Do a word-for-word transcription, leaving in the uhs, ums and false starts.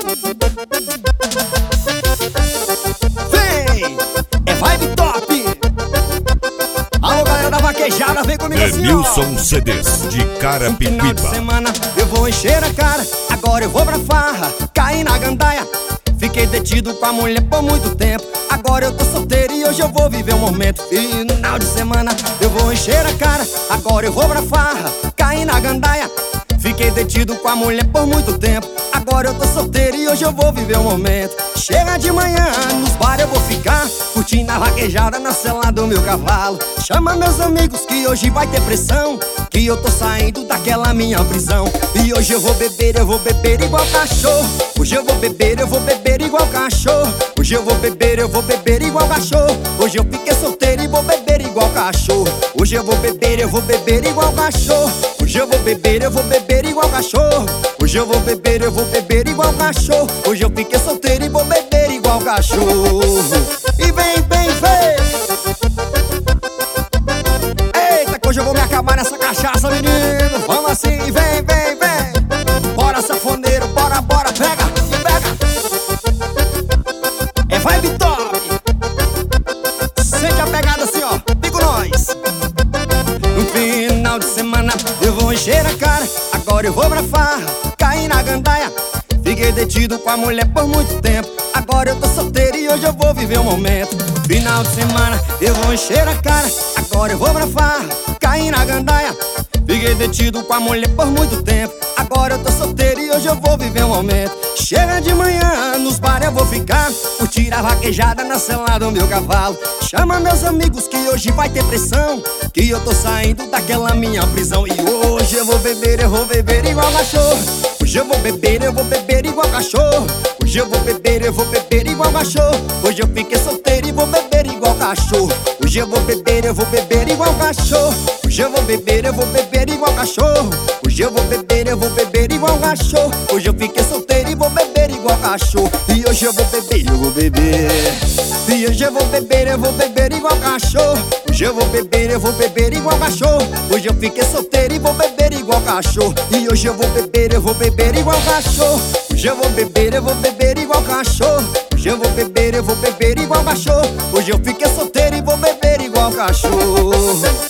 Vem! É vibe top! Alô, galera da vaquejada, vem comigo assim, ó. Denilson C Ds de Carapicuíba. Final de semana eu vou encher a cara, agora eu vou pra farra, cair na gandaia. Fiquei detido com a mulher por muito tempo, agora eu tô solteiro e hoje eu vou viver um momento. Final de semana eu vou encher a cara, agora eu vou pra farra, cair na gandaia. Fiquei detido com a mulher por muito tempo, agora eu tô solteiro e hoje eu vou viver um momento. Chega de manhã, nos bares eu vou ficar, curtindo a vaquejada na sela do meu cavalo. Chama meus amigos que hoje vai ter pressão, que eu tô saindo daquela minha prisão. E hoje eu vou beber, eu vou beber igual cachorro. Hoje eu vou beber, eu vou beber igual cachorro. Hoje eu vou beber, eu vou beber igual cachorro. Hoje eu fiquei solteiro e vou beber igual cachorro. Hoje eu vou beber, eu vou beber igual cachorro. Hoje eu vou beber, eu vou beber igual cachorro. Hoje eu vou beber, eu vou beber igual cachorro. Hoje eu fiquei solteiro e vou beber igual cachorro. E vem, vem, vem! Eita, que hoje eu vou me acabar nessa cachaça, menino. Vamos assim, vem, vem, vem. Bora, safoneiro, bora, bora, pega, pega. É vibe top. Sente a pegada assim, ó, vem com nós. No final de semana eu vou encher a cara, agora eu vou pra farra, cair na gandaia. Fiquei detido com a mulher por muito tempo, agora eu tô solteiro e hoje eu vou viver um momento. Final de semana eu vou encher a cara, agora eu vou pra farra, cair na gandaia. Fiquei detido com a mulher por muito tempo, agora eu tô solteiro e hoje eu vou viver um momento. Chega de manhã, nos bares eu vou ficar, curtir a vaquejada na sela do meu cavalo. Chama meus amigos que hoje vai ter pressão, que eu tô saindo daquela minha prisão. E hoje eu vou beber, eu vou beber igual cachorro. Hoje eu vou beber, eu vou beber igual cachorro. Hoje eu vou beber, eu vou beber igual cachorro. Hoje eu fiquei solteiro e vou beber igual cachorro. Hoje eu vou beber, eu vou beber igual cachorro. Hoje eu vou beber, eu vou beber igual cachorro. Hoje eu vou beber, eu vou beber igual cachorro. Hoje eu fiquei solteiro e vou beber igual cachorro. E hoje eu vou beber, eu vou beber. E hoje eu vou beber, eu vou beber igual cachorro. Hoje eu vou beber, eu vou beber igual cachorro. Hoje eu fiquei solteiro e vou beber igual cachorro. E hoje eu vou beber, eu vou beber igual cachorro. Hoje eu vou beber, eu vou beber igual cachorro. Hoje eu vou beber, eu vou beber igual cachorro. Hoje eu fiquei solteiro e vou beber igual cachorro.